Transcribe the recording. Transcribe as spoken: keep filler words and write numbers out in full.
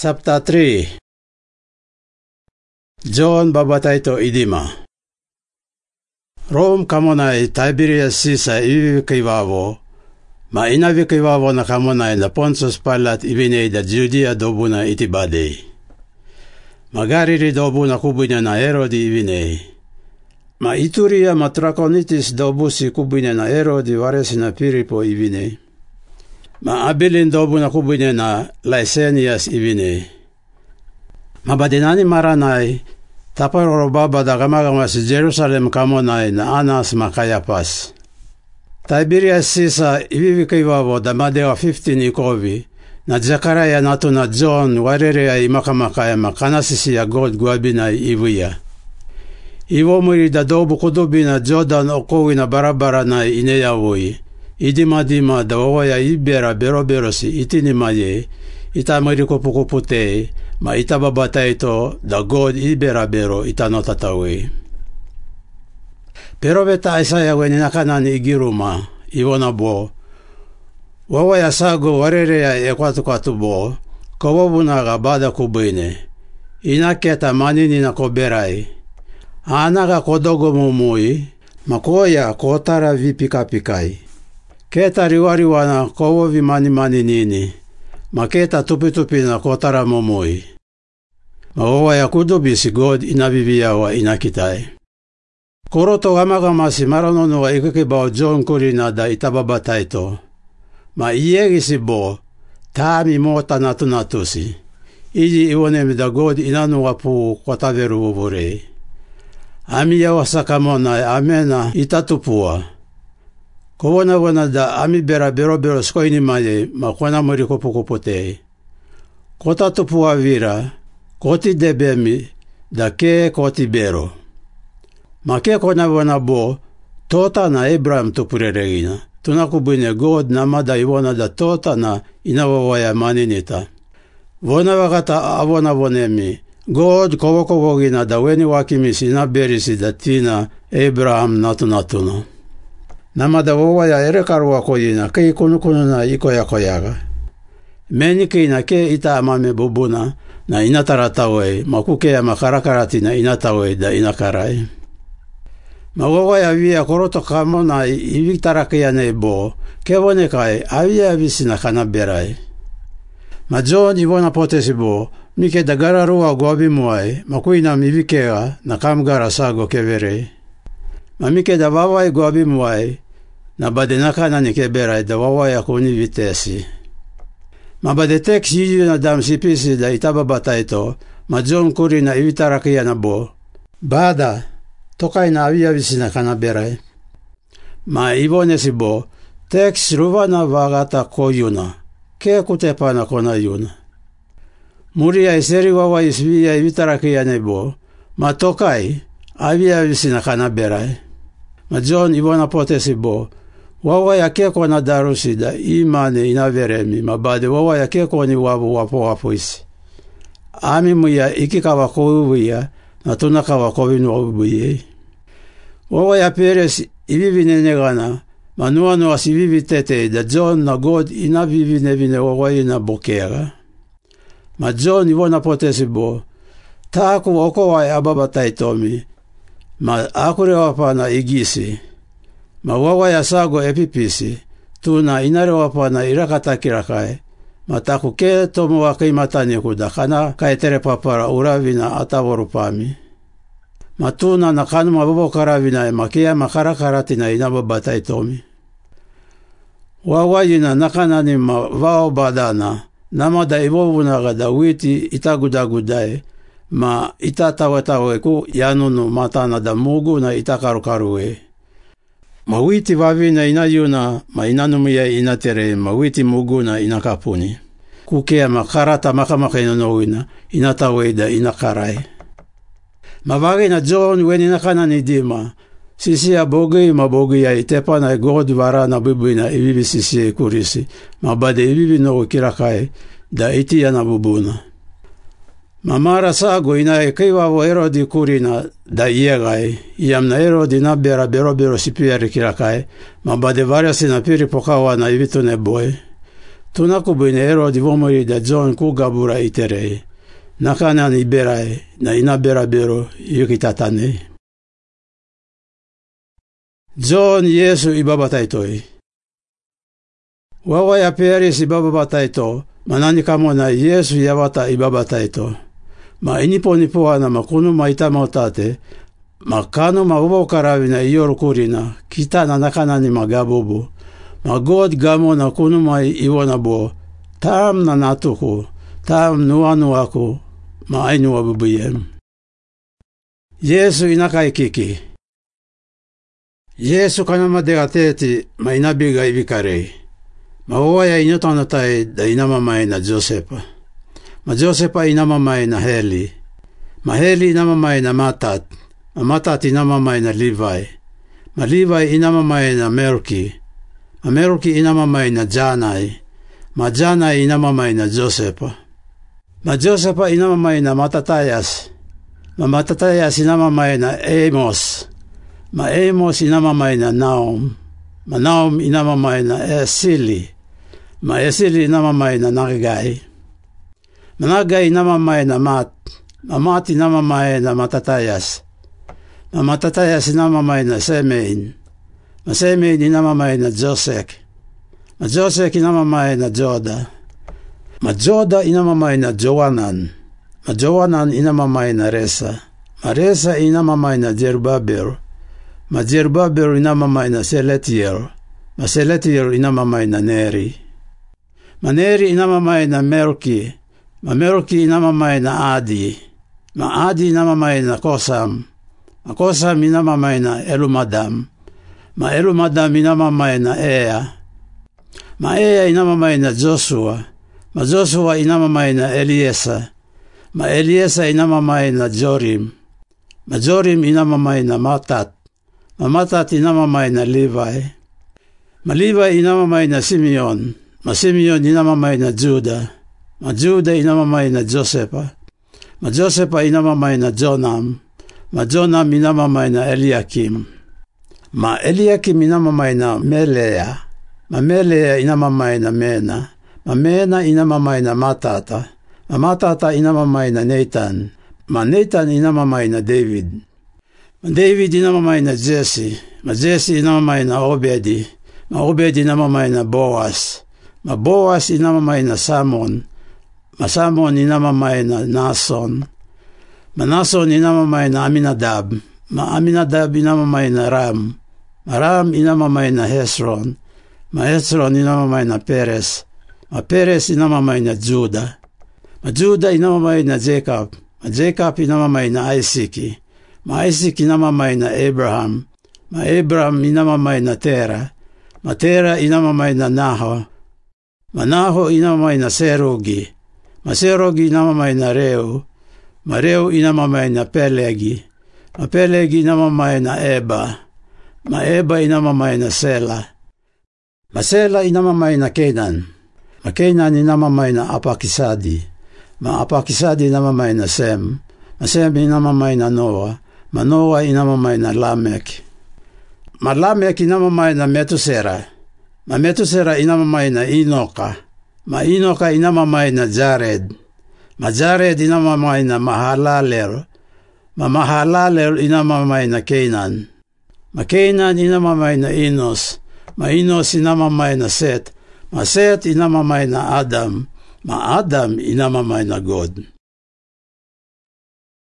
Chapter three. John babatay to idima. Rome kamonay Tiberius Caesar ivivi kiwavo, ma inavi kiwavo na kamonay na Pontius Pilate ibinay da Judea dobuna itibadey. Magariri dobuna kubunya na Herode ibinay. Ma Ituria ma Trachonitis dobusi kubunya na Herode waresi na Filipo ibinay. Ma Abilin dobuna kubunya na Lysanias ibinay. Mabadinani maranay taparoro baba da gamagama si Jerusalem kamonay na Anas makayapas. Tiberius Caesar ivivi kiwavo da madewa fifteen ikovi na Zechariah nato na John warerea imakamakaya makanasisi ya God guabinay iwiya. Iwo mwiri da dobu kudubi na Jordan okowi na barabara na ineyawui. Idima dima da wawaya ibera beroberosi itini maye ita mwiri kupukupute ma ita babata ito da God ibera bero ita notatawe. Pero beta Isaiah weni nakanani igiruma iwona bo wawaya sago warerea ekwatu kwatu bo kowobunaga bada kubine inaketa manini na koberai anaga kodogo mumui makoya kotara vipika pikai keta riwariwana kowo vimani mani nini maketa tupi tupi na kotara mumui mawawa ya kudubisi God inabibia wa inakitai koroto gamagamasi maranono wa ikikibao John kurina da itababataito ma iyegisi bo tami mota natunatusi iji iwonemi da God inanu wapu kotaveru ubure ami ya wasakamona amena itatupua kowona wana da ami bera bero bero skoini maye makwana muri kupukupote kota tupua vira koti debemi da ke koti bero make kona wana bo tota na Abraham tupureregina tunakubine God na mada iwona da tota na inawawaya maninita wona wakata awona wonemi God kowokowogina da weni wakimisi na berisi da tina Abraham natunatuno. Namada wawaya erekarwa koyina kei kunukunu na ikoya koyaga. Meni kina ke ita amame bubuna na inataratawe makuke ya makarakarati na inatawe da inakarai. Mawawaya via koroto kamo na ivitarake nebo kewone kai avia visina kanaberai. Ma John iwona potesi bo mike da gararua gobi muai makuina mivikea na kamgara sago kevere. Ma mike da wawai gobi muai na badenaka na nikeberai da wawai kuni vitesi. Ma badetek siju na dam sipisi da itababataito ma John kuri na ivitarakia na bo. Bada tokai na avia visina kanaberai. Ma ivonesi bo teks ruvana vagata koyuna. Ke kutepana kona yuna. Muria iseri wawa isvia ivitarakia nebo. Ma tokai avia visina kanaberai. Ma John ivona potesi bo. Wawa ya ke kona darusi da imane inaveremi. Ma bade wawa ya ke koni wabu wapo wapo isi. Ami muya ikikawa kowiya na tunakawa kowinu wabuye. Wawa ya peres ivivine negana. Manua no asivivi tete da John na God inavivi nevine wawai na bokera. Ma John ivona potesi bo. Taku okowai ababatai tomi. Ma akure wapana igisi. Ma wawai asago epipisi. Tuna inare wapana irakatakirai. Ma taku ke tomu wakei matani kuda kana kaitere papara uravina atavorupami. Ma tuna na kanu mabobokaravina makia makarakarati na inababatai tomi. Wawayina nakanani ma vao badana namada iwovunaga da witi itagudagudai ma itatawatawe ku yanunu matana da mugu na itakarukaruwe. Ma witi wavina inayuna ma inanumuya inatere ma witi mugu na inakapuni. Kukea makarata makamakena nowina inatawe da inakarai. Ma wagina John weni nakanani dima. Sisi ya bogi ma bogi ya itepa na God vara na bibi na ibibi sisi ya kurisi. Ma bade ibibi no kirakai da iti ya na bubuna. Ma mara sago ina ekiwa wo Herodi kurina da iegai. Iam na Herodi na bera bero bero sipiari kirakai. Ma bade variasi na piri pokawa na ibitu ne boy. Tunakubine Herod vomori da John ku gabura iterei. Nakanan iberai na inaberabero yukitatane. John Yesu ibabataitoi. Wawa ya peris ibabataito, manani kamo na Yesu yawata ibabataito. Ma iniponipoa na makunu maitama otate, makano maubo karawi na iyoru kurina, kita na nakanani magabubu. Ma God gamo na kunu mai iwana bo, tam na natuku, tam nuanu aku, ma ainu wabubuyem. Yesu inakai kiki. Yesu kanama degateti ma inabiga ibikarei. Ma oaya inotana tai da inamamai na Josepa. Ma Josepa inamamai na Heli. Ma Heli inamamai na Matat. Ma Matat inamamai na Levi. Ma Levi inamamai na Melki. Ma Melki inamamai na Janai. Ma Janai inamamai na Josepa. Ma Josepa inamamai na Matatayas. Ma Matatayas inamamai na Amos. Ma Amos inamamai na Naum. Ma Naum inamamai na Esili. Ma Esili inamamai na Nagai. Ma Nagai inamamai na Mat. Ma Mat inamamai na Matatayas. Ma Matatayas inamamai na Semein. Ma Semein inamamai na Josek. Ma Josek inamamai na Joda. Ma Joda inamamai na Joanan. Ma Joanan inamamai na Resa. Ma Resa inamamai na Zerubbabel. Ma Zerubbabel inamamai na Seletiel. Ma Seletiel inamamai na Neri. Ma Neri inamamai na Melki. Ma Melki inamamai na Adi. Ma Adi inamamai na Kosam. Ma Kosam inamamai na Elumadam. Ma Elumadam inamamai na Ea. Ma Ea inamamai na Joshua. Ma Joshua inamamai na Eliesa. Ma Eliesa inamamai na Jorim. Ma Jorim inamamai na Matat. Ma Matat inamamai na Levi. Ma Levi inamamai na Simeon. Ma Simeon inamamai na Juda. Ma Juda inamamai na Josepa. Ma Josepa inamamai na Jonam. Ma Jonam inamamai na Eliakim. Ma Eliakim inamamai na Melea. Ma Melea inamamai na Mena. Ma Mena inamamai na Matata. Ma Matata inamamai na Nathan. Ma Nathan inamamai na David. Ma David inamamai na Jesse. Ma Jesse inamamai na Obedi. Ma Obedi inamamai na Boaz. Ma Boaz inamamai na Samon. Ma Samon inamamai na Nason. Ma Nason inamamai na Aminadab. Ma Aminadab inamamai na Ram. Ma Ram inamamai na Hesron. Ma Hesron inamamai na Peres. Ma Peres inamamai na Juda. Ma Juda inamamai na Jacob. Ma Jacob inamamai na Isiki. Ma Isiki inamamai na Abraham. Ma Abraham inamamai na Tera. Ma Tera inamamay na Naho. Ma Naho inamamay na Serugi. Ma Serugi inamamay na Reu. Ma Reu inamamay na Pelegi. Ma Pelegi inamamay na Eba. Ma Eba inamamay na Sela. Ma Sela inamamay na Kenan. Ma Kenan inamamay na Apakisadi. Ma Apakisadi inamamay na Sem. Ma Sem inamamay na Noah. Ma Noah inamamay na Lamek. Ma Lamek inamamay na Metusera. Ma Metusera inamamay na Inoka. Ma Inoka inamamay na Jared. Ma Jared inamamay na Mahalalel. Ma Mahalalel inamamay na Kenan. Ma Kenan inamamay na Enos. Ma Enos inamamay na Set. Ma Set inamamay na Adam. Ma Adam inamamay na God.